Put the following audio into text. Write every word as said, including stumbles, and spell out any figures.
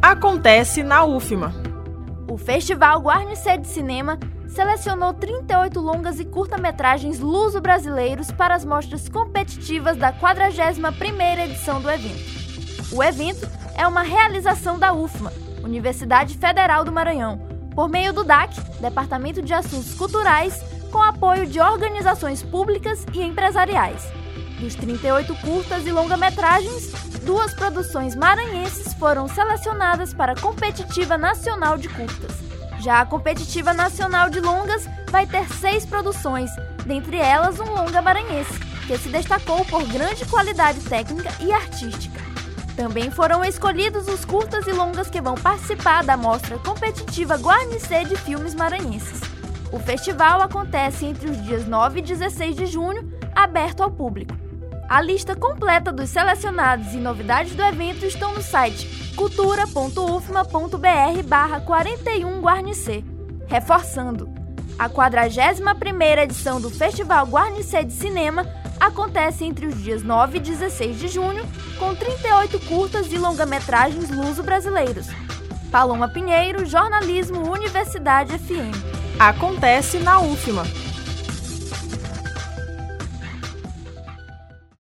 acontece na U F M A. O Festival Guarnicê de Cinema selecionou trinta e oito longas e curta-metragens luso-brasileiros para as mostras competitivas da quadragésima primeira edição do evento. O evento é uma realização da U F M A, Universidade Federal do Maranhão, por meio do D A C, Departamento de Assuntos Culturais, com apoio de organizações públicas e empresariais. Dos trinta e oito curtas e longa-metragens, duas produções maranhenses foram selecionadas para a Competitiva Nacional de Curtas. Já a Competitiva Nacional de Longas vai ter seis produções, dentre elas um longa maranhense, que se destacou por grande qualidade técnica e artística. Também foram escolhidos os curtas e longas que vão participar da Mostra Competitiva Guarnicê de Filmes Maranhenses. O festival acontece entre os dias nove e dezesseis de junho, aberto ao público. A lista completa dos selecionados e novidades do evento estão no site cultura ponto u f m a ponto b r barra quarenta e um Guarnicê. Reforçando, a quadragésima primeira edição do Festival Guarnicê de Cinema acontece entre os dias nove e dezesseis de junho, com trinta e oito curtas e longa-metragens luso-brasileiros. Paloma Pinheiro, Jornalismo, Universidade F M. Acontece na U F M A.